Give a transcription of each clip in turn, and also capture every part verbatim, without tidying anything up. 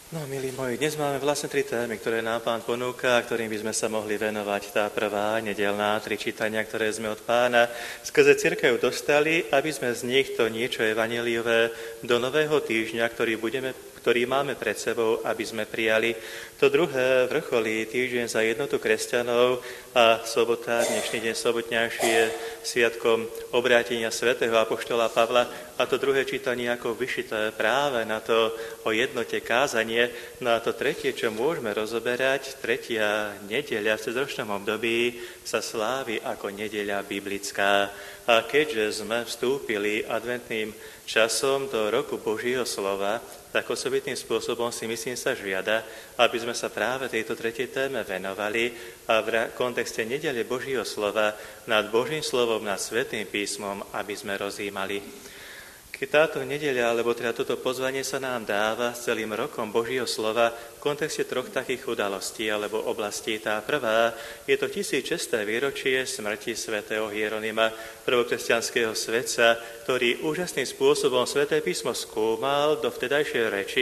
No, milí moji, dnes máme vlastne tri témy, ktoré nám Pán ponúka, ktorým by sme sa mohli venovať. Tá prvá, nedeľná, tri čítania, ktoré sme od Pána skrze cirkev dostali, aby sme z nich to niečo evanjeliové do nového týždňa, ktorý, budeme, ktorý máme pred sebou, aby sme prijali. To druhé, vrcholí týždeň za jednotu kresťanov a sobota, dnešný deň sobotňajší je sviatkom obrátenia svätého apoštola Pavla a to druhé čítanie ako vyšité práve na to o jednote kázanie. No a to tretie, čo môžeme rozoberať, tretia nedeľa v cezročnom období sa slávi ako nedeľa biblická. A keďže sme vstúpili adventným časom do roku Božieho slova, tak osobitným spôsobom si myslím sa žiada, aby sme sa práve tejto tretej téme venovali a v kontexte nedele Božieho slova nad Božím slovom, nad Svätým písmom, aby sme rozjímali. Keď táto nedeľa, alebo teda toto pozvanie sa nám dáva s celým rokom Božieho slova v kontexte troch takých udalostí alebo oblastí. Tá prvá je to tisícšesté výročie smrti svätého Hieronima, prvokresťanského svetca, ktorý úžasným spôsobom Sväté písmo skúmal do vtedajšej reči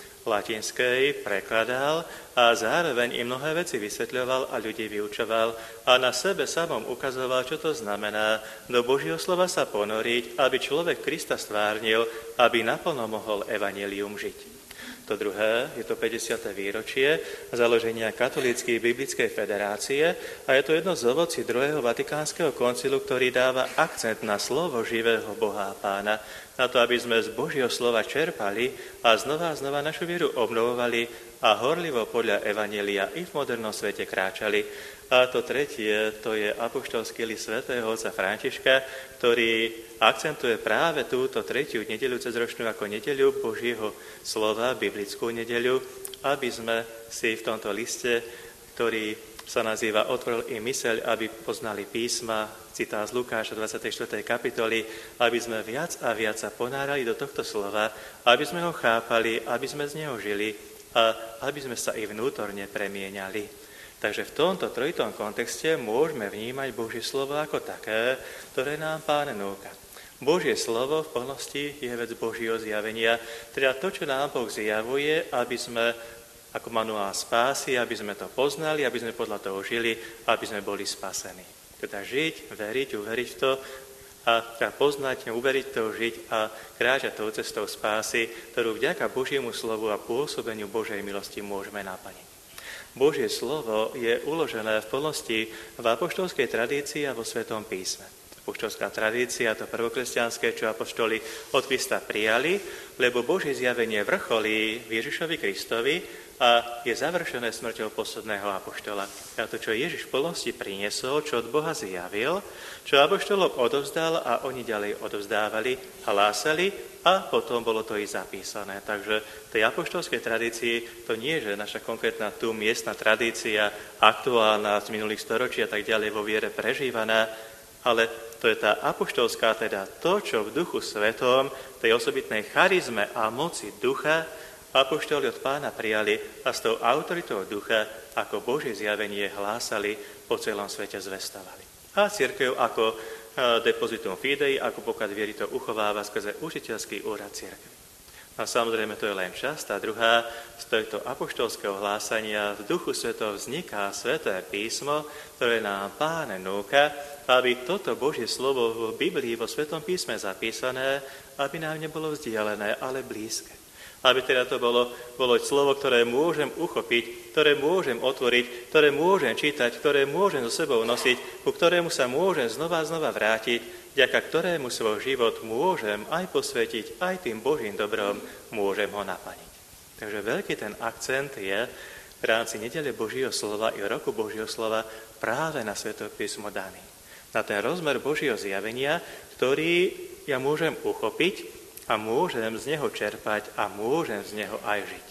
latinskej, prekladal a zároveň im mnohé veci vysvetľoval a ľudí vyučoval a na sebe samom ukazoval, čo to znamená do Božieho slova sa ponoriť, aby človek Krista stvárnil, aby naplno mohol evanjelium žiť. To druhé, je to päťdesiate výročie založenia Katolíckej biblickej federácie a je to jedno z ovocí druhého Vatikánskeho koncilu, ktorý dáva akcent na slovo živého Boha a Pána, na to, aby sme z Božieho slova čerpali a znova a znova našu vieru obnovovali a horlivo podľa evanjelia i v modernom svete kráčali. A to tretie, to je apoštolský list svätého otca Františka, ktorý akcentuje práve túto tretiu nedeľu cezročnú ako nedeľu Božieho slova, biblickú nedeľu, aby sme si v tomto liste, ktorý sa nazýva Otvoril im myseľ, aby poznali písma, citá z Lukáša dvadsiatej štvrtej kapitoly, aby sme viac a viac sa ponárali do tohto slova, aby sme ho chápali, aby sme z neho žili a aby sme sa i vnútorne premieniali. Takže v tomto trojitom kontexte môžeme vnímať Božie slovo ako také, ktoré nám Pán núka. Božie slovo v plnosti je vec Božieho zjavenia, teda to, čo nám Boh zjavuje, aby sme ako manuál spásy, aby sme to poznali, aby sme podľa toho žili, aby sme boli spasení. Teda žiť, veriť, uveriť v to a teda poznať, uveriť to, žiť a kráčať tou cestou spásy, ktorú vďaka Božiemu slovu a pôsobeniu Božej milosti môžeme naplniť. Božie slovo je uložené v plnosti v apoštolskej tradícii a vo Svätom písme. Apoštolská tradícia, to prvokresťanské, čo apoštoli od Krista prijali, lebo Božie zjavenie vrcholí v Ježišovi Kristovi a je završené smrťou posledného apoštola. A to, čo Ježiš v plnosti priniesol, čo od Boha zjavil, čo apoštolom odovzdal a oni ďalej odovzdávali a hlásali a potom bolo to i zapísané. Takže v tej apoštolskej tradícii to nie je, že naša konkrétna tu miestna tradícia, aktuálna z minulých storočí a tak ďalej vo viere prežívaná, ale to je tá apoštolská, teda to, čo v Duchu Svetom, tej osobitnej charizme a moci Ducha, apoštoli od Pána prijali a s tou autoritou Ducha, ako Božie zjavenie hlásali, po celom svete zvestovali. A cirkev ako depositum fidei, ako poklad viery to uchováva skrze učiteľský úrad cirkvi. A samozrejme to je len časť. Tá druhá, z tohto apoštolského hlásania v Duchu Svetom vzniká Sväté písmo, ktoré nám Pán núka, aby toto Božie slovo v Biblii, vo Svätom písme zapísané, aby nám nebolo vzdialené, ale blízke. Aby teda to bolo, bolo slovo, ktoré môžem uchopiť, ktoré môžem otvoriť, ktoré môžem čítať, ktoré môžem so sebou nosiť, ku ktorému sa môžem znova a znova vrátiť, vďaka ktorému svoj život môžem aj posvetiť, aj tým Božím dobrom môžem ho naplniť. Takže veľký ten akcent je v rámci nedele Božieho slova i roku Božieho slova práve na Sväté písmo daný. Na ten rozmer Božieho zjavenia, ktorý ja môžem uchopiť, a môžem z neho čerpať a môžem z neho aj žiť.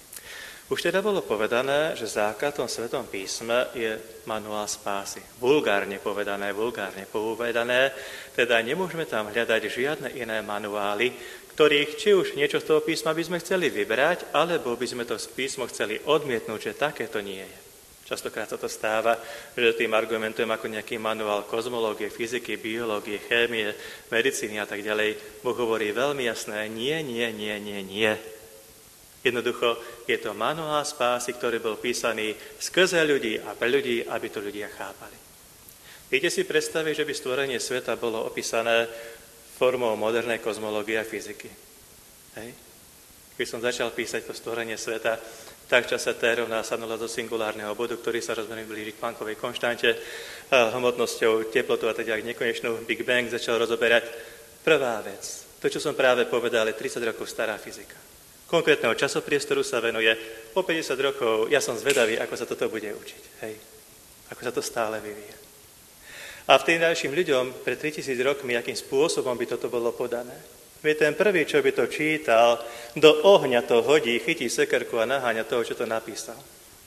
Už teda bolo povedané, že základom v Svätom písme je manuál spásy. Vulgárne povedané, vulgárne povedané, teda nemôžeme tam hľadať žiadne iné manuály, ktorých či už niečo z toho písma by sme chceli vybrať, alebo by sme to z písmo chceli odmietnúť, že takéto nie je. Častokrát sa to stáva, že tým argumentujem ako nejaký manuál kozmológie, fyziky, biológie, chémie, medicíny a tak ďalej. Boh hovorí veľmi jasné, nie, nie, nie, nie, nie. Jednoducho je to manuál spásy, ktorý bol písaný skrze ľudí a pre ľudí, aby to ľudia chápali. Viete si predstaviť, že by stvorenie sveta bolo opísané formou modernej kozmológie a fyziky? Hej? Keď som začal písať to stvorenie sveta, tak v čase T rovná sa nula do singulárneho bodu, ktorý sa rozmerný blíži k Planckovej konštante, hmotnosťou, teplotou a teda nekonečnou Big Bang začal rozoberať. Prvá vec, to, čo som práve povedal, je tridsať rokov stará fyzika. Konkrétneho časopriestoru sa venuje o päťdesiat rokov. Ja som zvedavý, ako sa toto bude učiť. Hej. Ako sa to stále vyvíja. A v tým ďalším ľuďom pred tritisíc rokmi, akým spôsobom by toto bolo podané. Vie, ten prvý, čo by to čítal, do ohňa to hodí, chytí sekerku a naháňa toho, čo to napísal.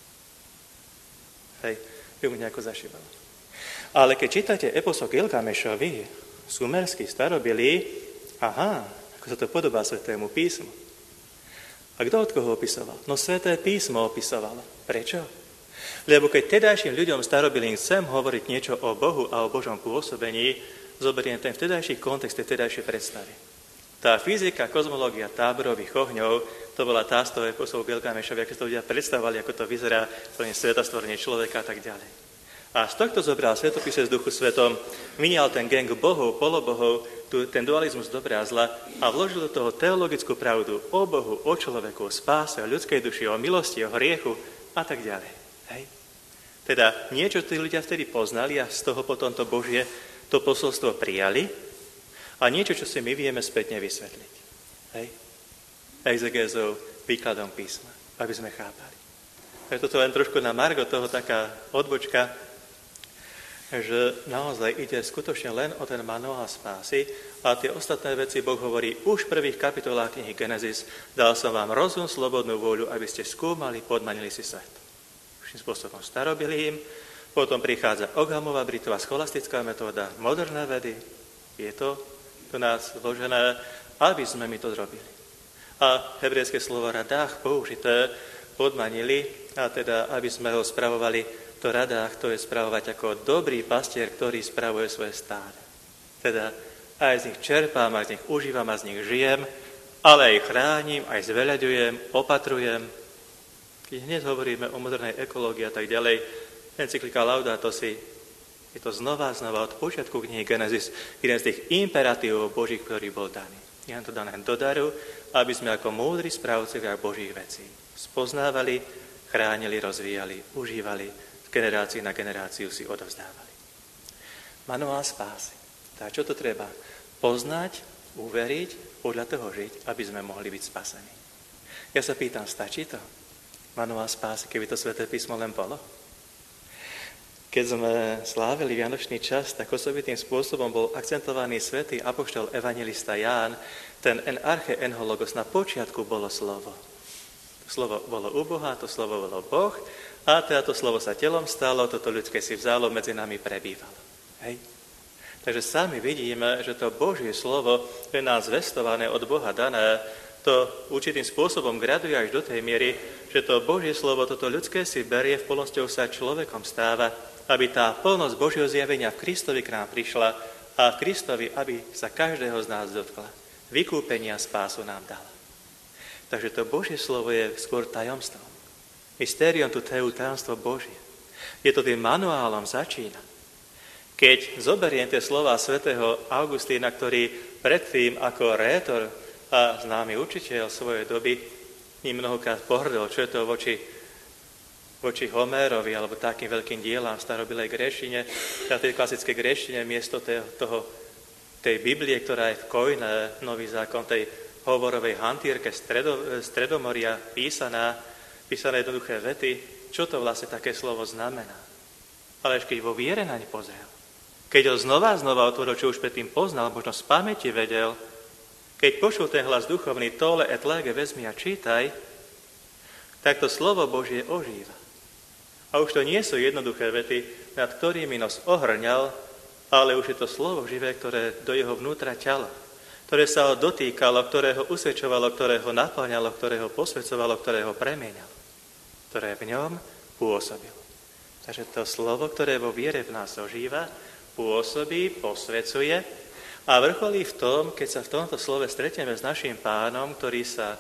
Hej, by mu nejako zašíval. Ale keď čítate epos o Gilgamešovi, sumerský, starobilý, aha, ako sa to podobá Svätému písmu. A kto od koho opisoval? No Sväté písmo opisovalo. Prečo? Lebo keď tedajším ľuďom starobilým chcem hovoriť niečo o Bohu a o Božom pôsobení, zoberiem ten vtedajší kontext, tej vtedajšej predstavy. Tá fyzika, kozmológia táborových ohňov, to bola tá z toho eposu Gilgamešovi, ako si to ľudia predstavovali, ako to vyzerá, stvorenie sveta, stvorenie človeka a tak ďalej. A z tohto zobral Svätopise z Duchu Svetom, vynial ten gang bohov, polobohov, tu, ten dualizmus dobra a zla a vložil do toho teologickú pravdu o Bohu, o človeku, o spáse, o ľudskej duši, o milosti, o hriechu a tak ďalej. Hej? Teda niečo, čo tí ľudia vtedy poznali a z toho potom to Božie, to posolstvo prijali a niečo, čo si my vieme spätne vysvetliť. Hej? Exegézou, výkladom písma, aby sme chápali. Preto to len trošku na margo toho taká odbočka, že naozaj ide skutočne len o ten manuál spásy a tie ostatné veci Boh hovorí už v prvých kapitolách knihy Genesis. Dal som vám rozum, slobodnú vôľu, aby ste skúmali, podmanili si svet. Vším spôsobom starobilým, potom prichádza Oghamová Brittová scholastická metóda, moderné vedy. Je to tu nás vložené, aby sme my to zrobili. A hebrejské slovo radách použité podmanili, a teda aby sme ho spravovali. To radách, to je spravovať ako dobrý pastier, ktorý spravuje svoje stádo. Teda aj z nich čerpám, aj z nich užívam, aj z nich žijem, ale aj chránim, aj zveľaďujem, opatrujem. Keď hneď hovoríme o modernej ekológii a tak ďalej, encyklika Laudato si, je to znova, znova od počiatku knihy Genesis, jeden z tých imperatívov Božích, ktorý bol daný. Je nám to dané do daru, aby sme ako múdri správcovia Božích vecí spoznávali, chránili, rozvíjali, užívali, generácií na generáciu si odovzdávali. Manuál spásy. Tak čo to treba? Poznať, uveriť, podľa toho žiť, aby sme mohli byť spasení. Ja sa pýtam, stačí to? Manuál spásy, keby to Sväté písmo len bolo? Keď sme slávili vianočný čas, tak osobitým spôsobom bol akcentovaný svätý apoštol evanjelista Ján, ten en arche en ho logos, na počiatku bolo slovo. Slovo bolo u Boha, to slovo bolo Boh, a teda to slovo sa telom stalo, toto ľudské si vzalo, medzi nami prebývalo. Hej? Takže sami vidíme, že to Božie slovo je nám zvestované od Boha dané, to určitým spôsobom graduje až do tej miery, že to Božie slovo, toto ľudské si berie, v plnosťou sa človekom stáva, aby tá plnosť Božieho zjavenia v Kristovi k nám prišla a Kristovi, aby sa každého z nás dotkla. Vykúpenia spásu nám dala. Takže to Božie slovo je skôr tajomstvom. Mystérium tu teu, tajomstvo Božie. Je to tým manuálom začína. Keď zoberiem tie slová svätého Augustína, ktorý predtým ako rétor a známy učiteľ svojej doby ním mnohokrát pohrdol, čo je to voči, voči Homérovi alebo takým veľkým dielám v starobilej gréčtine, teda tej klasickej gréčtine miesto tej, toho, tej Biblie, ktorá je v Koine, nový zákon, tej hovorovej hantírke stredo, Stredomoria písaná, písané jednoduché vety, čo to vlastne také slovo znamená. Ale keď vo viere naň pozrel, keď ho znova znova otvoril, čo už predtým poznal, možno z pamäti vedel, keď počul ten hlas duchovný tole et lege, vezmi a čítaj, tak to slovo Božie ožíva. A už to nie sú jednoduché vety, nad ktorými nos ohrňal, ale už je to slovo živé, ktoré do jeho vnútra ťala, ktoré sa ho dotýkalo, ktoré ho usvedčovalo, ktoré ho naplňalo, ktoré ho posvedcovalo, ktoré ho premieňalo, ktoré v ňom pôsobilo. Takže to slovo, ktoré vo viere v nás ožíva, pôsobí, posvedcuje a vrcholí v tom, keď sa v tomto slove stretneme s našim Pánom, ktorý, sa,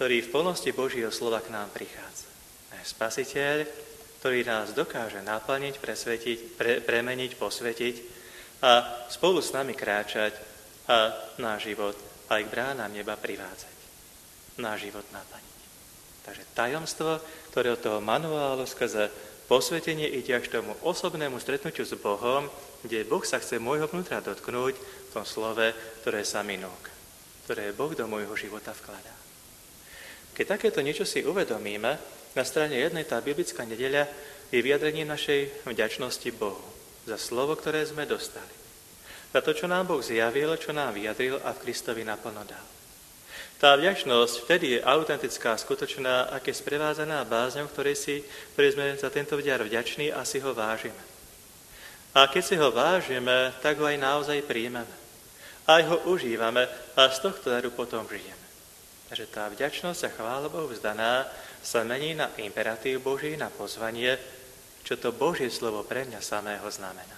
ktorý v plnosti Božieho slova k nám prichádza. Náš Spasiteľ, ktorý nás dokáže naplniť, presvetiť, pre, premeniť, posvetiť a spolu s nami kráčať a náš život aj k bránám neba privádzať. Náš život naplniť. Takže tajomstvo, ktoré od toho manuálu skrze posvetenie ide až k tomu osobnému stretnutiu s Bohom, kde Boh sa chce môjho vnútra dotknúť v tom slove, ktoré sa mi núka, ktoré Boh do môjho života vkladá. Keď takéto niečo si uvedomíme, na strane jednej tá biblická nedeľa je vyjadrením našej vďačnosti Bohu za slovo, ktoré sme dostali. Za to, čo nám Boh zjavil, čo nám vyjadril a v Kristovi naplno dal. Tá vďačnosť vtedy je autentická, skutočná, ak je sprevádzaná bázňou, ktorej, si, ktorej sme za tento vďar vďační a si ho vážime. A keď si ho vážime, tak ho aj naozaj príjmeme. Aj ho užívame a z tohto daru potom žijeme. Takže tá vďačnosť a chvála Bohu vzdaná sa mení na imperatív Boží, na pozvanie, čo to Božie slovo pre mňa samého znamená.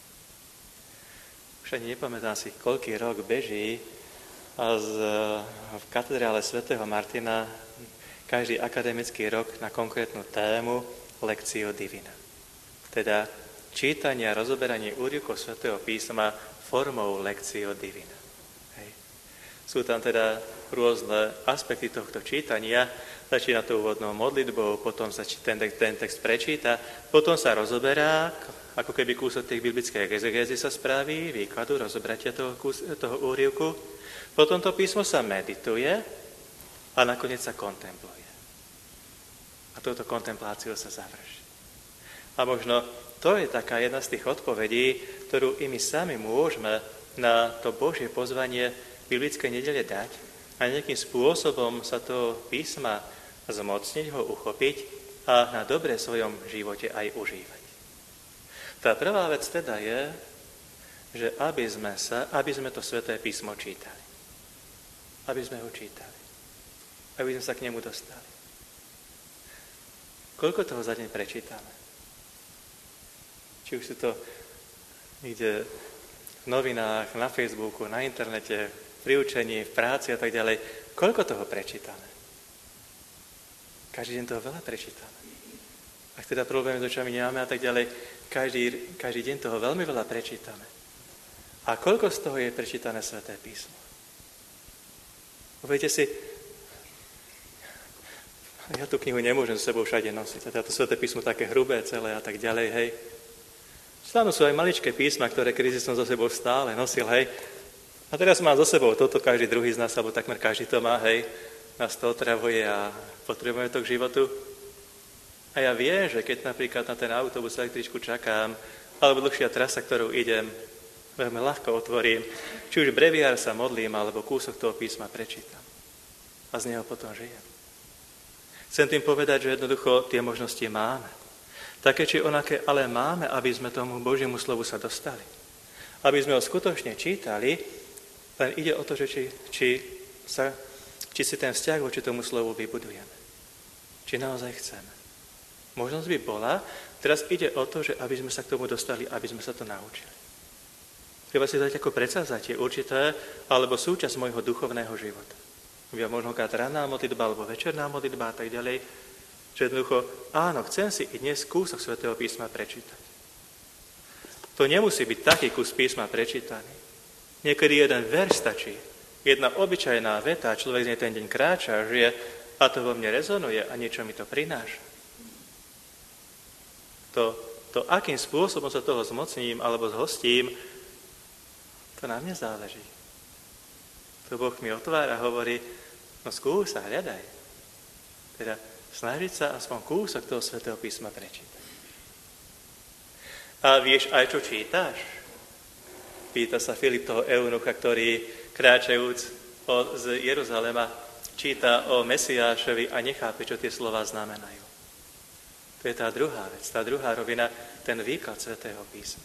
Už ani nepamätám si, koľký rok beží a z, v katedrále svätého Martina každý akademický rok na konkrétnu tému Lectio Divina. Teda čítanie a rozoberanie úryvkov svätého písma formou Lectio Divina. Hej. Sú tam teda rôzne aspekty tohto čítania. Začína to úvodnou modlitbou, potom sa ten, ten text prečíta, potom sa rozoberá, ako keby kúsok tej biblickej exegézy sa spraví, výkladu, rozobratia toho, kus, toho úryvku. Potom to písmo sa medituje a nakoniec sa kontempluje. A touto kontempláciou sa završí. A možno to je taká jedna z tých odpovedí, ktorú i my sami môžeme na to Božie pozvanie biblickej nedele dať a nejakým spôsobom sa toho písma zmocniť, ho uchopiť a na dobre svojom živote aj užívať. Tá prvá vec teda je, že aby sme, sa, aby sme to sväté písmo čítali. Aby sme ho čítali. Aby sme sa k nemu dostali. Koľko toho za deň prečítame? Či už sú to niekde v novinách, na Facebooku, na internete, pri učení, v práci a tak ďalej. Koľko toho prečítame? Každý deň toho veľa prečítame. Ak teda problémy s očami nemáme a tak ďalej, každý, každý deň toho veľmi veľa prečítame. A koľko z toho je prečítané sväté písmo? Uvedte si, ja tú knihu nemôžem s sebou všade nosiť. A to sväté písmo také hrubé celé a tak ďalej, hej. Stáno sú aj maličké písma, ktoré kedy som so sebou stále nosil, hej. A teraz mám so sebou toto, každý druhý z nás, alebo takmer každý to má, hej. Nás to otravuje a potrebujeme to k životu. A ja viem, že keď napríklad na ten autobus, električku čakám, alebo dlhšia trasa, ktorou idem, veľmi ľahko otvorím, či už breviár sa modlím, alebo kúsok toho písma prečítam. A z neho potom žijem. Chcem tým povedať, že jednoducho tie možnosti máme. Také či onaké, ale máme, aby sme tomu Božiemu slovu sa dostali. Aby sme ho skutočne čítali, len ide o to, že či, či, sa, či si ten vzťah voči tomu slovu vybudujeme. Či naozaj chceme. Možnosť by bola, teraz ide o to, že aby sme sa k tomu dostali, aby sme sa to naučili. Treba si dať ako predsavzatie určité, alebo súčasť môjho duchovného života. Ja možno káť ranná modlitba, alebo večerná modlitba a tak ďalej, že jednoducho, áno, chcem si i dnes kúsok svätého písma prečítať. To nemusí byť taký kus písma prečítaný. Niekedy jeden verš stačí. Jedna obyčajná veta, človek z nej ten deň kráča, žije a to vo mne rezonuje a niečo mi to prináša. To, to akým spôsobom sa toho zmocním alebo zhostím, to na mne záleží. To Boh mi otvára a hovorí, no skús a hľadaj. Teda snažiť sa aspoň kúsok toho svätého písma prečítať. A vieš aj, čo čítaš? Pýta sa Filip toho eunucha, ktorý kráčajúc z Jeruzalema číta o Mesiášovi a nechápe, čo tie slová znamenajú. To je tá druhá vec, tá druhá rovina, ten výklad svätého písma.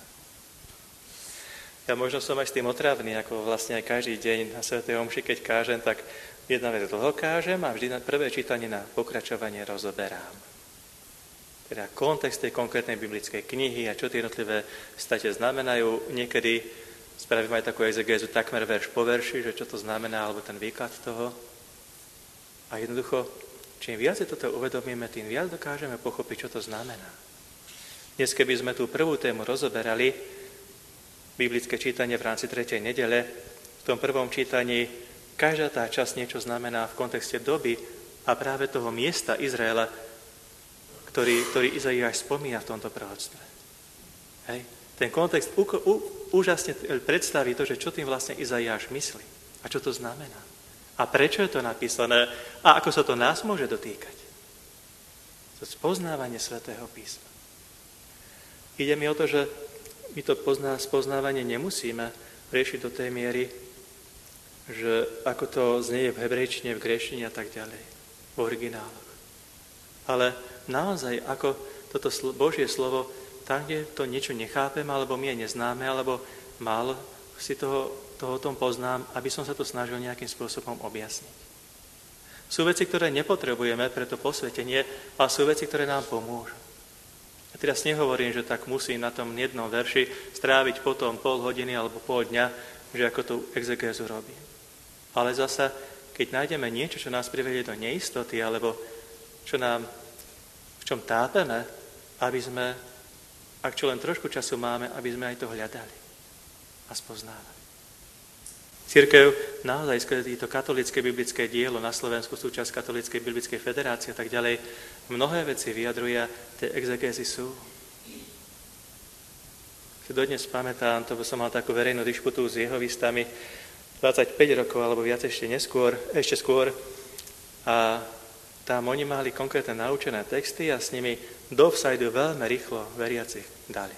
Ja možno som aj s tým otravný, ako vlastne aj každý deň na svätej omši, keď kážem, tak jedna vec dlho kážem a vždy na prvé čítanie na pokračovanie rozoberám. Teda kontext tej konkrétnej biblickej knihy a čo tie jednotlivé state znamenajú. Niekedy spravím aj takú exegézu takmer verš po verši, že čo to znamená, alebo ten výklad toho. A jednoducho, čím viac si toto uvedomíme, tým viac dokážeme pochopiť, čo to znamená. Dnes, keby sme tú prvú tému rozoberali, biblické čítanie v rámci tretej nedele, v tom prvom čítaní každá tá časť niečo znamená v kontexte doby a práve toho miesta Izraela, ktorý, ktorý Izaiáš spomína v tomto proroctve. Hej. Ten kontext u, u, úžasne predstaví to, že čo tým vlastne Izaiáš myslí a čo to znamená. A prečo je to napísané a ako sa to nás môže dotýkať. To spoznávanie Svätého písma. Ide mi o to, že my to pozná, spoznávanie nemusíme riešiť do tej miery, že ako to znie v hebrejčine, v gréčtine a tak ďalej, v origináloch. Ale naozaj, ako toto Božie slovo, tam, kde to niečo nechápem, alebo mi je neznáme, alebo málo si toho, toho o tom poznám, aby som sa to snažil nejakým spôsobom objasniť. Sú veci, ktoré nepotrebujeme pre to posvetenie, ale sú veci, ktoré nám pomôžu. A teraz nehovorím, že tak musím na tom jednom verši stráviť potom pol hodiny alebo pol dňa, že ako tú exegézu robím. Ale zasa, keď nájdeme niečo, čo nás privedie do neistoty, alebo čo nám, v čom tápeme, aby sme, ak čo len trošku času máme, aby sme aj to hľadali a spoznávali. Cirkev naozaj skrze to katolické biblické dielo na Slovensku, súčasť katolíckej biblickej federácie a tak ďalej, mnohé veci vyjadruje, tie exegézy sú. Si dodnes pamätám, to som mal takú verejnú dišputu s jehovistami dvadsaťpäť rokov alebo viac ešte neskôr, ešte skôr. A tam oni mali konkrétne naučené texty a s nimi do vsajdu veľmi rýchlo veriacich dali.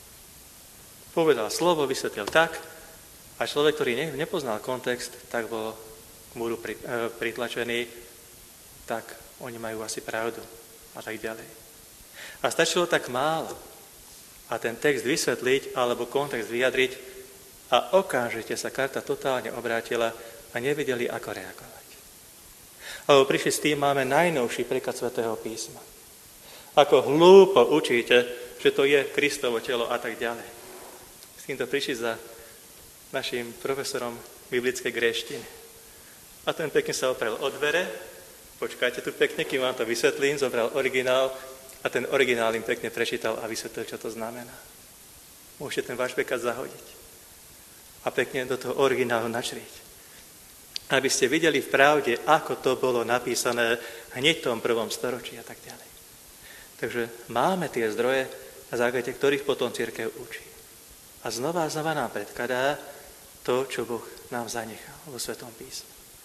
Povedal slovo, vysvetlil tak, a človek, ktorý nepoznal kontext, tak bol k múru pritlačený, tak oni majú asi pravdu a tak ďalej. A stačilo tak málo a ten text vysvetliť alebo kontext vyjadriť a okamžite sa karta totálne obrátila a nevedeli, ako reagovať. Alebo prišli s tým, máme najnovší preklad Svätého písma. Ako hlúpo učíte, že to je Kristovo telo a tak ďalej. S týmto prišli za našim profesorom biblickej gréštiny. A ten pekne sa oprel o dvere, počkajte tu pekne, kým vám to vysvetlím, zobral originál a ten originál im pekne prečítal a vysvetlil, čo to znamená. Môžete ten váš preklad zahodiť a pekne do toho originálu načrieť. Aby ste videli v pravde, ako to bolo napísané hneď v tom prvom storočí a tak ďalej. Takže máme tie zdroje, na základe ktorých potom cirkev učí. A znova a znova nám predkladá to, čo Boh nám zanechal vo Svätom písme.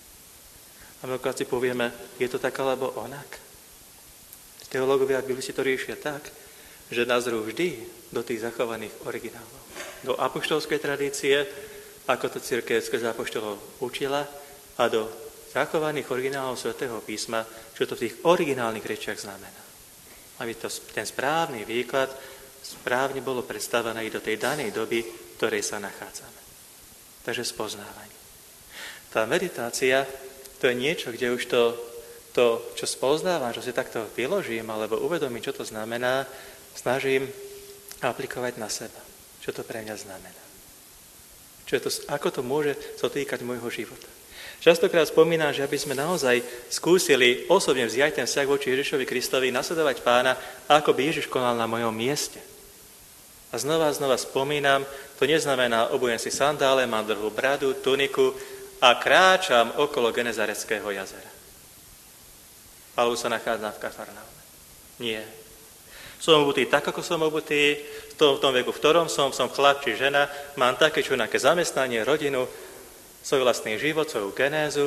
A mnohokrát si povieme, je to tak alebo onak. Teológovia a biblisti to riešia tak, že nazrú vždy do tých zachovaných originálov. Do apoštolskej tradície, ako to cirkev skrze apoštolov učila, a do zachovaných originálov Svätého písma, čo to v tých originálnych rečiach znamená. Aby to, ten správny výklad správne bolo predstavené i do tej danej doby, v ktorej sa nachádzame. Takže spoznávanie. Tá meditácia, to je niečo, kde už to, to čo spoznávam, čo si takto vyložím, alebo uvedomím, čo to znamená, snažím aplikovať na seba. Čo to pre mňa znamená. Čo to, ako to môže sa týkať môjho života. Častokrát spomínam, že aby sme naozaj skúsili osobne vziať ten vzťah voči Ježišovi Kristovi, nasledovať Pána, ako by Ježiš konal na mojom mieste. A znova a znova spomínam, to neznamená, obujem si sandále, mám dlhú bradu, tuniku a kráčam okolo Genezareckého jazera. Alebo sa nachádzam v Kafarnaume. Nie. Som obutý tak, ako som obutý, v tom, v tom veku, v ktorom som, som chlap či žena, mám také čo nejaké zamestnanie, rodinu, svoj vlastný život, svoju genézu,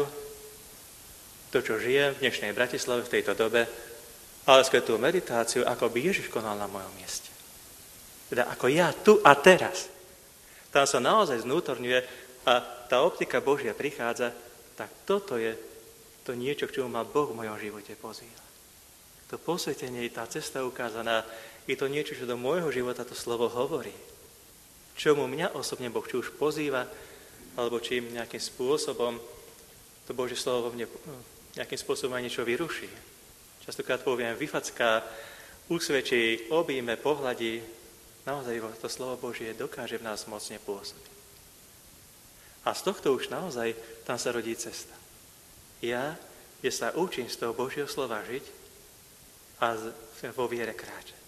to, čo žijem v dnešnej Bratislave v tejto dobe, ale skôr tú meditáciu, ako by Ježiš konal na mojom mieste. Teda ako ja tu a teraz. Tam sa naozaj znútorňuje a tá optika Božia prichádza, tak toto je to niečo, k čomu ma Boh v mojom živote pozýva. To posvetenie, tá cesta ukázaná, je to niečo, čo do môjho života to slovo hovorí. Čomu mňa osobne Boh či už pozýva, alebo čím nejakým spôsobom to Božie slovo vo mne nejakým spôsobom aj niečo vyruší. Častokrát poviem, vyfacká, usvedčí, objíme, pohľadí. Naozaj to slovo Božie dokáže v nás mocne pôsobiť. A z tohto už naozaj tam sa rodí cesta. Ja kde sa učím z toho Božieho slova žiť a vo viere kráčať.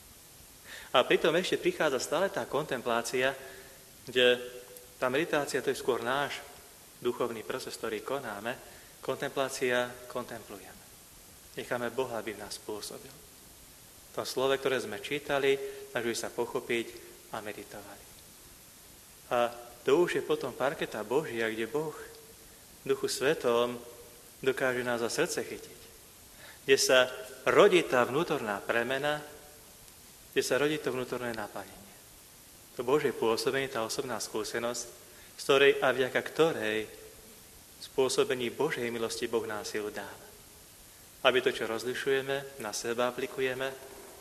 A pritom ešte prichádza stále tá kontemplácia, kde tá meditácia to je skôr náš duchovný proces, ktorý konáme. Kontemplácia kontemplujeme. Necháme Boha, aby v nás pôsobil. V tom slove, ktoré sme čítali, snažili sa pochopiť a meditovali. A to už je potom parketa Božia, kde Boh v Duchu Svetom dokáže nás za srdce chytiť. Kde sa rodí tá vnútorná premena, kde sa rodí to vnútorné naplnenie. To Božie pôsobenie, tá osobná skúsenosť, z ktorej a vďaka ktorej spôsobení Božej milosti Boh nám silu dáva. Aby to, čo rozlišujeme, na seba aplikujeme,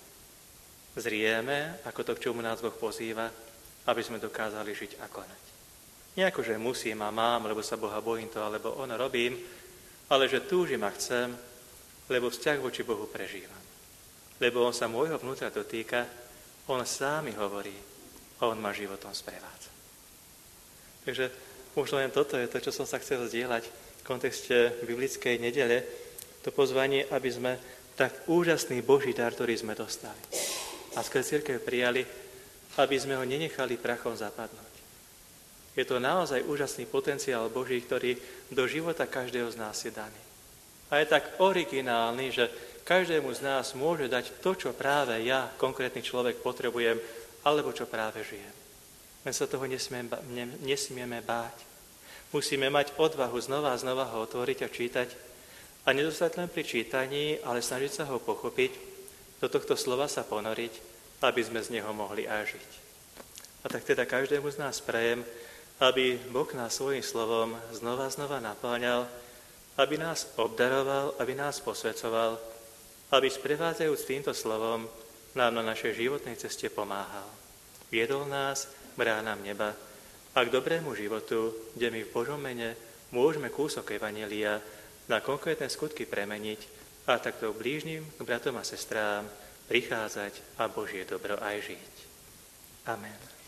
zrieme, ako to, k čomu nás Boh pozýva, aby sme dokázali žiť a konať. Nie ako, že musím a mám, lebo sa Boha bojím to, alebo ono robím, ale že túžim a chcem, lebo vzťah voči Bohu prežívam. Lebo on sa môjho vnútra dotýka, on sám mi hovorí a on ma životom sprevádza. Takže možno len toto je to, čo som sa chcel zdieľať v kontexte biblickej nedele, to pozvanie, aby sme tak úžasný Boží dar, ktorý sme dostali a skrze cirkev prijali, aby sme ho nenechali prachom zapadnúť. Je to naozaj úžasný potenciál Boží, ktorý do života každého z nás je daný. A je tak originálny, že každému z nás môže dať to, čo práve ja, konkrétny človek, potrebujem, alebo čo práve žijem. Len sa toho nesmieme, nesmieme báť. Musíme mať odvahu znova a znova ho otvoriť a čítať a nedostať len pri čítaní, ale snažiť sa ho pochopiť, do tohto slova sa ponoriť, aby sme z neho mohli aj žiť. A tak teda každému z nás prajem, aby Boh nás svojím slovom znova a znova naplňal, aby nás obdaroval, aby nás posvedcoval, aby sprevádzajúc týmto slovom nám na našej životnej ceste pomáhal. Viedol nás bránam neba a k dobrému životu, kde my v Božom mene môžeme kúsok evanjelia na konkrétne skutky premeniť a takto blížnym k bratom a sestrám prichádzať a Božie dobro aj žiť. Amen.